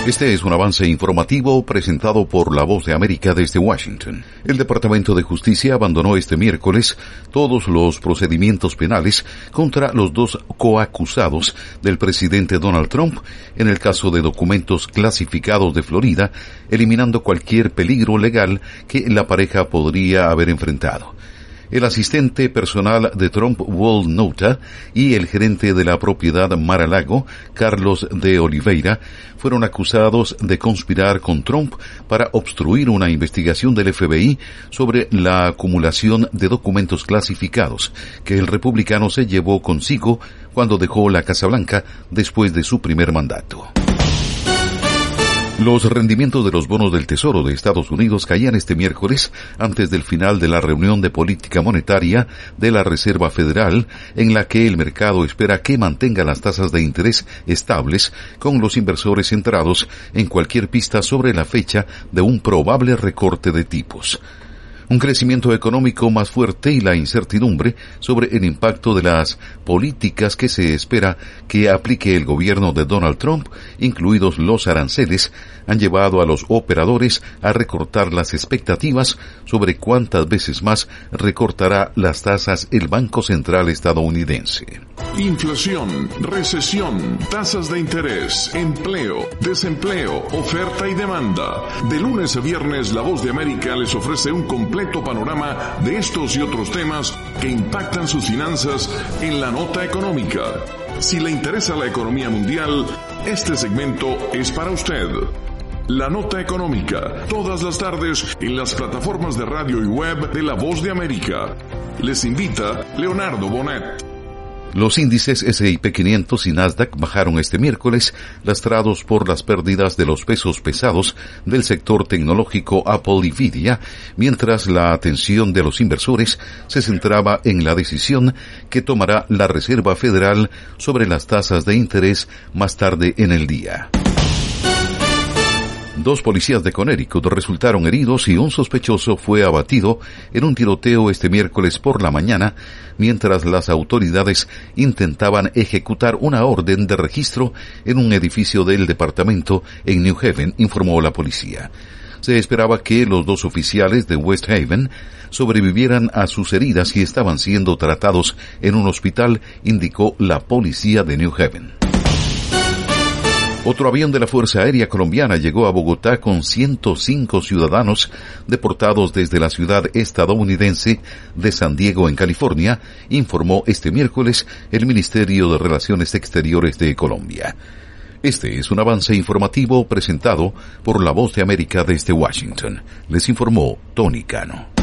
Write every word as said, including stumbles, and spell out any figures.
Este es un avance informativo presentado por La Voz de América desde Washington. El Departamento de Justicia abandonó este miércoles todos los procedimientos penales contra los dos coacusados del presidente Donald Trump en el caso de documentos clasificados de Florida, eliminando cualquier peligro legal que la pareja podría haber enfrentado. El asistente personal de Trump, Walt Nauta, y el gerente de la propiedad Mar-a-Lago, Carlos de Oliveira, fueron acusados de conspirar con Trump para obstruir una investigación del F B I sobre la acumulación de documentos clasificados que el republicano se llevó consigo cuando dejó la Casa Blanca después de su primer mandato. Los rendimientos de los bonos del Tesoro de Estados Unidos caían este miércoles antes del final de la reunión de política monetaria de la Reserva Federal, en la que el mercado espera que mantenga las tasas de interés estables, con los inversores centrados en cualquier pista sobre la fecha de un probable recorte de tipos. Un crecimiento económico más fuerte y la incertidumbre sobre el impacto de las políticas que se espera que aplique el gobierno de Donald Trump, incluidos los aranceles, han llevado a los operadores a recortar las expectativas sobre cuántas veces más recortará las tasas el Banco Central estadounidense. Inflación, recesión, tasas de interés, empleo, desempleo, oferta y demanda. De lunes a viernes, La Voz de América les ofrece un completo panorama de estos y otros temas que impactan sus finanzas en la nota económica. Si le interesa la economía mundial, este segmento es para usted. La Nota Económica, todas las tardes en las plataformas de radio y web de La Voz de América. Les invita Leonardo Bonet. Los índices ese y pe quinientos y Nasdaq bajaron este miércoles, lastrados por las pérdidas de los pesos pesados del sector tecnológico Apple y Nvidia, mientras la atención de los inversores se centraba en la decisión que tomará la Reserva Federal sobre las tasas de interés más tarde en el día. Dos policías de Connecticut resultaron heridos y un sospechoso fue abatido en un tiroteo este miércoles por la mañana, mientras las autoridades intentaban ejecutar una orden de registro en un edificio del departamento en New Haven, informó la policía. Se esperaba que los dos oficiales de West Haven sobrevivieran a sus heridas y estaban siendo tratados en un hospital, indicó la policía de New Haven. Otro avión de la Fuerza Aérea Colombiana llegó a Bogotá con ciento cinco ciudadanos deportados desde la ciudad estadounidense de San Diego, en California, informó este miércoles el Ministerio de Relaciones Exteriores de Colombia. Este es un avance informativo presentado por La Voz de América desde Washington. Les informó Tony Cano.